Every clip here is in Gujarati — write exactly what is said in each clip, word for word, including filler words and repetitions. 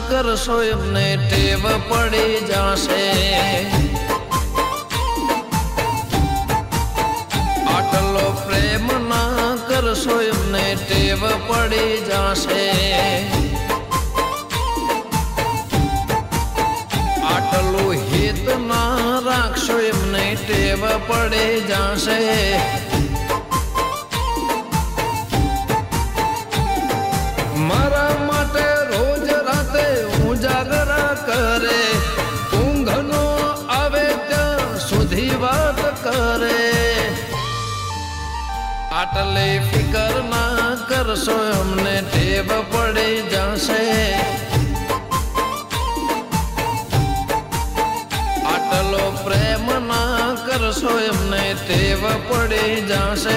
કરશો એમને ટેવ પડી જશે. આટલો પ્રેમ ના કરશો એમને ટેવ પડી જશે. આટલું હિત ના રાખશો એમને ટેવ પડી જશે. મારા માટે રોજ રાતે ઉજાગરા કરે, ઊંઘ નો આવે ત્યાં સુધી વાત કરે. આટલી ફિકર ના કરશો અમને ટેવ પડી જશે. આટલો પ્રેમ ના કરશો એમને ટેવ પડી જશે.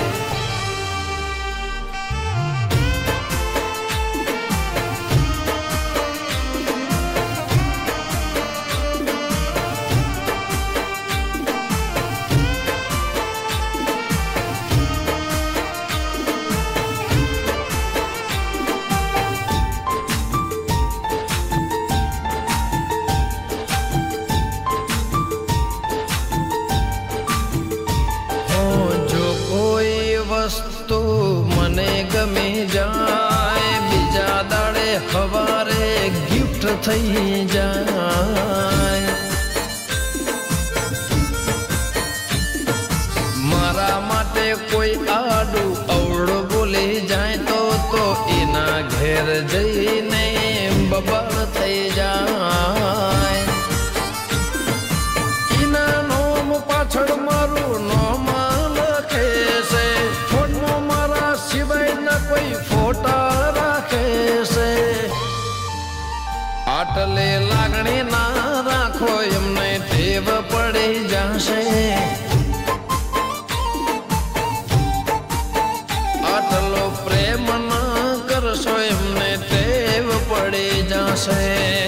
વસ્તુ મને ગમી જાય, બીજા દાડે હવારે ગિફ્ટ થઈ જાય. મારા માટે કોઈ આડું અવળું બોલી જાય તો તો એના ઘેર જઈને બબાલ થઈ જાય. એના નોમ પાછળ મારું નોમ લખે છે, કોઈ ફોટા રાખે છે. આટલે લાગણી ના રાખો એમને ટેવ પડી જશે. આટલો પ્રેમ ના કરશો એમને ટેવ પડી જશે.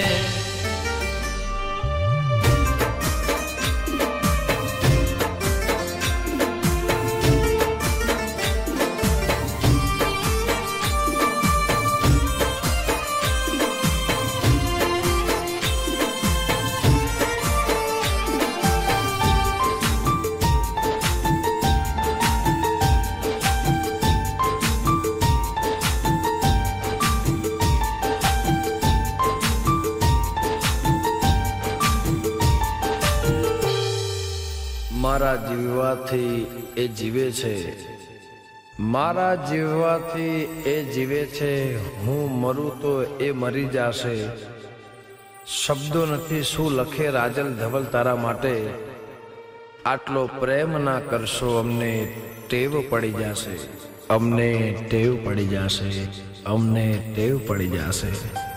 મારા જીવવાથી એ જીવે છે, મારા જીવવાથી એ જીવે છે. હું મરું તો એ મરી જશે. શબ્દો નથી શું લખે રાજલ ધવલ તારા માટે. આટલો પ્રેમ ના કરશો અમને ટેવ પડી જશે. અમને ટેવ પડી જશે. અમને ટેવ પડી જશે.